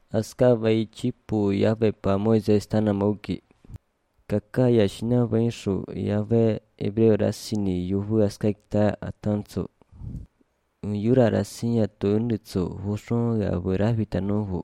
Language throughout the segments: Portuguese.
Aska vai tipo Yahweh pa Moisés tanamauki. Kaka yashina vaishu Yahweh Hebreu rasini yuvu askaikta atanso. Yura rasinya to unitso hushon ya veravita novo.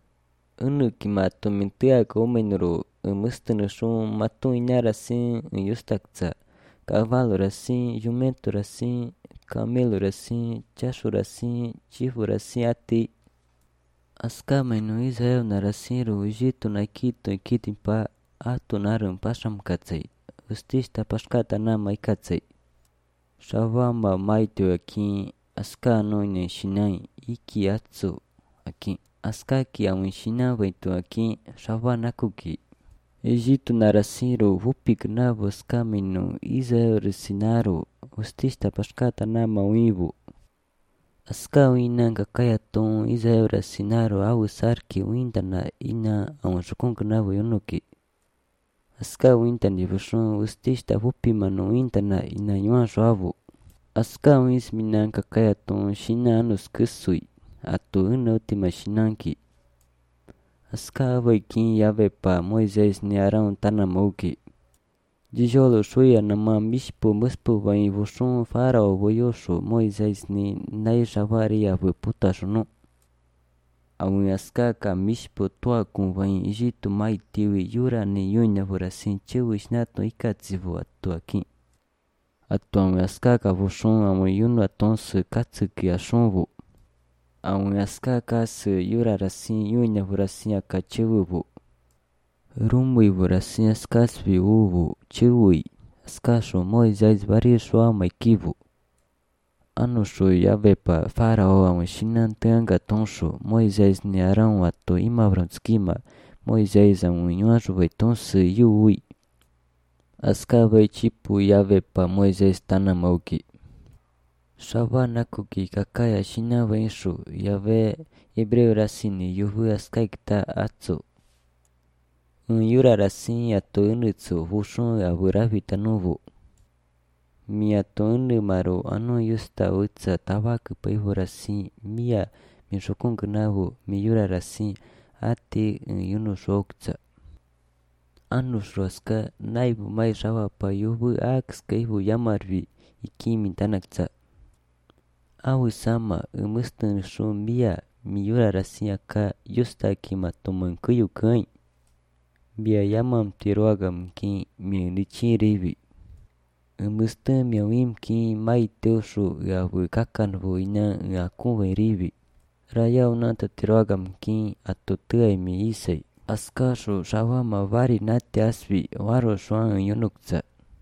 Kimato mintia komenro mustano shon mato inara sin yustakza. Cavalo assim, jumento assim, camelo assim, chacho assim, chivo assim ati. Askama no Israel narasiro Egito na Quito e Kitimpa ato naram pasham katsai. Ustista paskata na mai katsai. Shavamba maito aqui aska no ne shinai iki atsu aqui. Aska ki awin shina vaito aqui shavanakuki. Egito narasiro vupik na voskami no Israel resinaro ustista paskata na mauivu. Aska wina kakayaton Israel rasinaro au sarki wintana ina awashukunk na voyonoki. Aska wintani vushon ustista vupima no wintana ina yuansho avu. Aska wins mina kakayaton shina anus kusui ato ina ultima shinanki. Aska vaikin Yahweh pa Moisés ni Arão tanamauki. Dijolo shuya nama mishpo muspo vai vushon farao voyosho Moisés ni nai shavari avu putashono. Awi aska ka mishpo toa kun vai Egito mai tiwi yura ni yuina vurasin chiwi shnato ikatsivu atu aki. Atu awi aska ka vushon awi yunu atonsu katsuki ashonvu. Awi aska kasu yura rasin yuina vurasin akachivuvu. Rumui vurasin askasvi uvu chiwi askasho Moisés varisho amaikivu. Anusho Yahweh pa farao awi shinantanga tonsho Moisés ni Arão ato imavranskima Moisés awi yuansho vai tonsu yuwi. Aska vai tipo Yahweh pa Moisés tanamauki. Shavanakuki kakaya shina vaisho Yahweh Hebreu rasini yuvu askaikta atso. Yura rasin ato unitso vushon avuravita novo. Mia to maro ano yusta utsa tabak paivo rasin mia mi shokunk navo mi yura rasin ati yunu shokza. Anu shroska naivu mai shava pa yuvu akska ivu yamarvi ikimi tanakza. Awi sama mustan shon mia mi yura rasin aka yusta kima toman kuyu kain. Bia yamam tirogam ki mi lichirivi. Mustan miawim ki mai teusho yavu kakanvo ina yakunve rivi. Rayau nanta tirogam ki atotuai mi isai. Askasho shavama vari nati asvi waro shuan yunukza.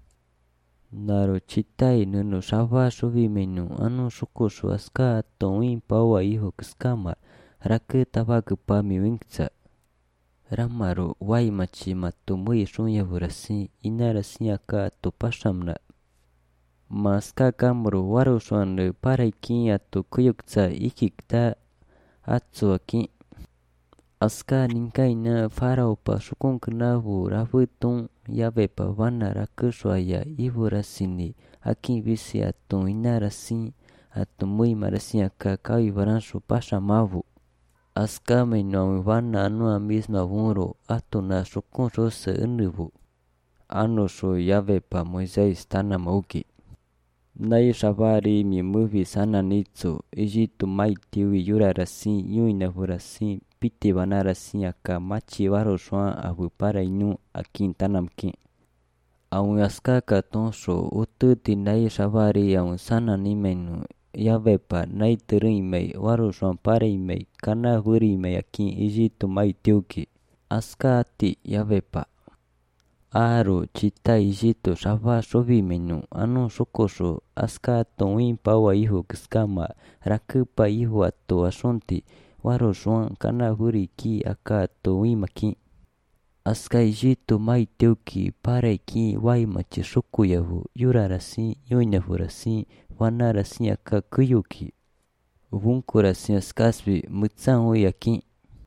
Naro chitai nunu shava shuvi menu anu shukosho aska ato win pawa iho kuskama raku tabaku pa mi winkza. Ramaro wai machi mato mui shunya vurasin ina rasin aka ato pashamna. Maska kamro waro shuan parai kin ato kuyukza ikikta atso aki. Aska ninkai na farao pa shukunk navu ravuton Yahweh pa wana rakushwaya ivu rasini aki visi ato ina rasin ato mui marasin aka kawi varansho pashamavu. Aska meno wana anu a misma vunro ato na shukun rosa unuvu. Ano sho Yahweh pa Moisés tanamauki. Nai shavari mi muvi sana nitso Egito mai tiwi yura rasin yuina vurasin piti vana rasin aka machi varo shuan avu para inu akin tanamkin. Awi aska ka tonsho ututi nai shavari awi sana nimenu Yahweh pa nai terin mei waro shuan para imei kana huri mei akin Egito mai tiuki. Aska ati Yahweh pa. Aro chita Egito shava shovi menu anu shokosho aska ato win pawa iho kuskama rakupa iho ato ashonti waro shuan kana huri ki aka ato win maki. Aska Egito mai teuki pare ki wai machi shokuyavu yura rasin yuinavu rasin wana rasin aka kuyuki. Vunko rasin askasvi mutsan oi aki.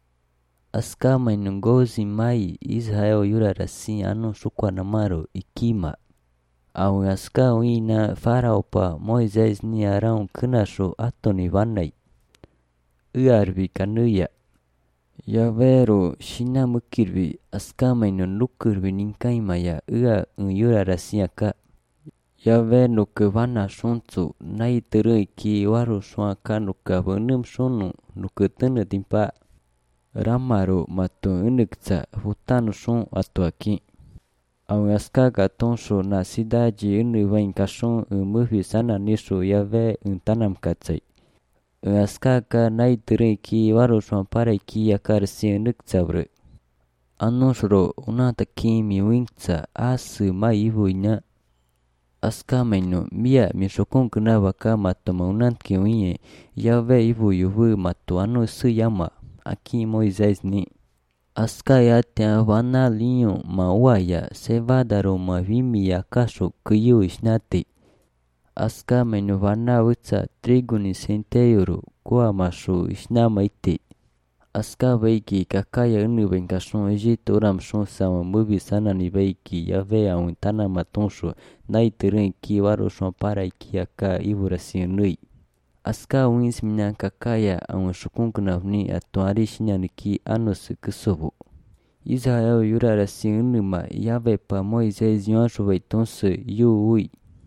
Aska mainungozi mai Israel yura rasin anu shukwa namaro ikima. Awi aska wina farao pa Moisés ni Arão kunasho ato ni vanai. Uarvi kanuya. Yavero shina mukirvi aska maino nukurvi ninkaimaya ua yura rasiaka. Yave nuke vana shunzu nai terui ki waru shuaka nuka venum shunu nuke tene timpa. Ramaru matu unukza hutanu shun atuaki. Aun aska gatonsho na sidaji unu vain kashun mufi sana nishu yave tanam katsai. Aska ka nai terui ki waru shuan parai ki akarsi unukzabre. Anushro unata kimi wingza asu ma ivuina. Aska maino mia mishokun kena waka matu maunantki winye yave ivu yuvu matu anu su yama aki Moisés ni. Aska yatia wana linyo mawaya sevadaro mavimi yakasho kuyu ishnati. Aska maino wana witsa triguni senteyuru kwa mashu ishnama iti. Aska veiki kakaya unu benkashon Egipto oram shon sama mubi sana ni veiki yave aun tana matonsho nai tereng ki waro shon parai ki aka iburasi nui. Aska wins mina kakaya aun shukun kunavni atuari shinyani ki anus kusobu. Israel yura rasi unu ma yave pa Moisés yansho veitonse yu ui.